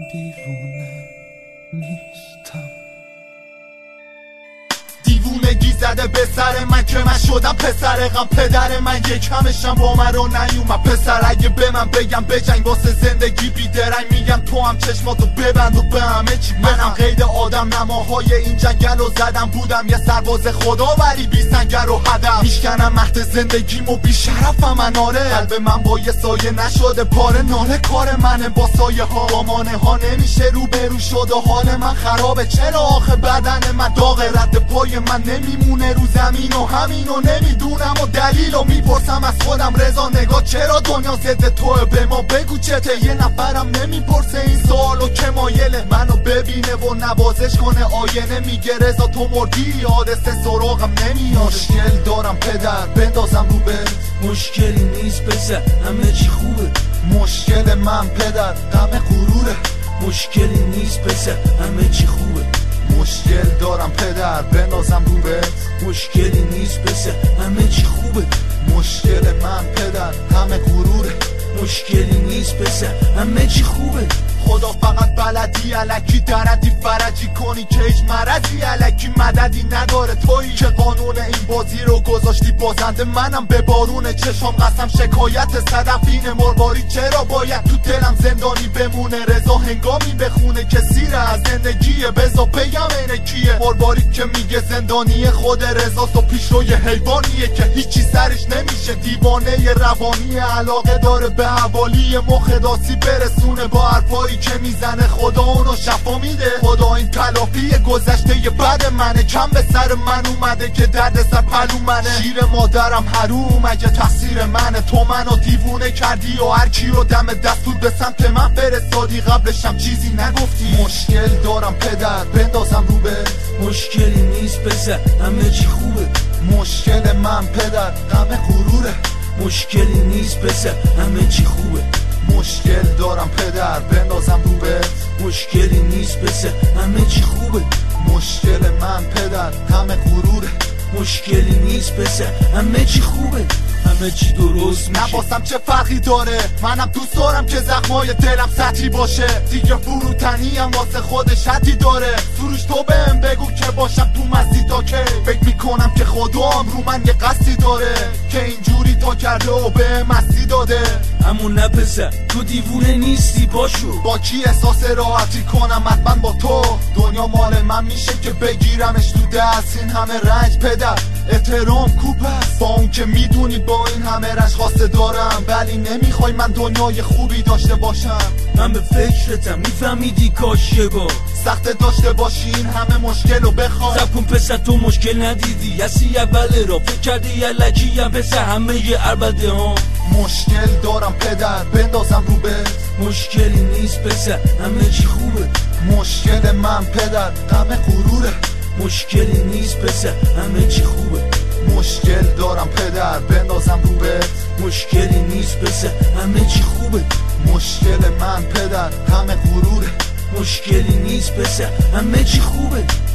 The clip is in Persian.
دیوونه نیستم. دیوونگی زده به سر من که من شدم پسر غم. پدر من یکمشم با من رو نیومد. پسر اگه به من بگم بجنگ واسه زندگی بیدرنگ، میگم تو هم چشماتو ببند و به همه چی. منم قید آدم نماهای این جنگل رو زدم. بودم یه سرباز خدا ولی بی سنگر و هدف. میشکنم مهد زندگیمو بی شرفم من. آره قلب من با یه سایه نشده پاره. ناله کار منه با سایه ها با مانه ها نمیشه روبرو شد و حال من خرابه. چرا آخه بدن من داغ رد پای من نمیمونه رو زمین و همینو نمیدونم و دلیلو میپرسم از خودم. رضا نگاه چرا دنیا ضد توه؟ به ما بگو چته؟ یه نفرم نمیپرسه این سوالو که مایله منو ببینه و نوازش کنه آینه. میگه رضا تو مردی حادثه سراغم نمیاد. مشکل دارم پدر بندازم رو به مشکلی نیست پسر همه چی خوبه. مشکل من پدر غم غروره. مشکلی نیست پسر همه چی خوبه. مشکل دارم پدر بندازم رو به مشکلی نیست پسر همه چی خوبه. مشکل من پدر غم غروره. مشکلی نیست پسر همه چی خوبه. خدا فقط بلدی الکی دردی فرجی کنی که هیچ مرضی الکی مددی نداره. تویی که قانون این بازی رو گذاشتی بازنده. منم به بارون چشم قسم شکایت صدفین مرباری. چرا باید تو دلم زندانی بمونه؟ رضا هنگامی بخونه که سیره از زندگیه. بزا بگم اینه کیه؟ مرباری که میگه زندانی خود رضاست و پیشروی حیوانیه که هیچی سرش نمیشه. دیوانه روانی علاقه داره به حوالی مخ داسی برسونه با حرفایی که میزنه. خدا اونو شفا میده. خدا این تلافی گذشته ی بد منه. کم به سر من اومده که درد سر پلو منه. شیر مادرم حروم اگه تقصیر منه. تو منو دیوونه کردی و هر کی رو دم دستور به سمت من فرستادی. قبلشم چیزی نگفتی. مشکل دارم پدر بندازم رو به مشکلی نیست پسر همه چی خوبه. مشکل من پدر غم غروره. مشکلی نیست پسر همه چی خوبه. مشکل دارم پدر بندازم رو به مشکلی نیست پسر همه چی خوبه. مشکل من پدر غم غروره. مشکلی نیست پسر همه چی خوبه. همه چی درست میشه. نباسم چه فرقی داره؟ منم دوست دارم که زخمای دلم سطحی باشه. دیگه فروتنی هم واسه خودش حدی داره. سروش تو بهم بگو که باشم تو مستی تا که فکر میکنم که خدام رو من یه قصدی داره که اینجوری تا کرده و به مستی داده. همون نه پسر تو دیوونه نیستی باشو. با کی احساس راحتی کنم؟ حتما با تو. دنیا مال من میشه که بگیرمش تو دست. این همه رنج پدر احترام کوب است. با اون که میدونی با این همه رنج خواسته دارم ولی نمیخوای من دنیای خوبی داشته باشم. من به فکرتم میفهمیدی کاش یه بار سخت داشته باشی این همه مشکل رو بخوای. سب کن پسر تو مشکل ندیدی هستی اول را فکر کردی یلکی هم پسر همه یه عربده ها. مشکل دارم پدر بندازم رو به مشکلی نیست پسر همه چی خوبه. مشکل من پدر غم غروره. مشکلی نیست پسر همه چی خوبه. مشکل دارم پدر بندازم رو به مشکلی نیست پسر همه چی خوبه. مشکل من پدر غم غروره. مشکلی نیست پسر همه چی خوبه.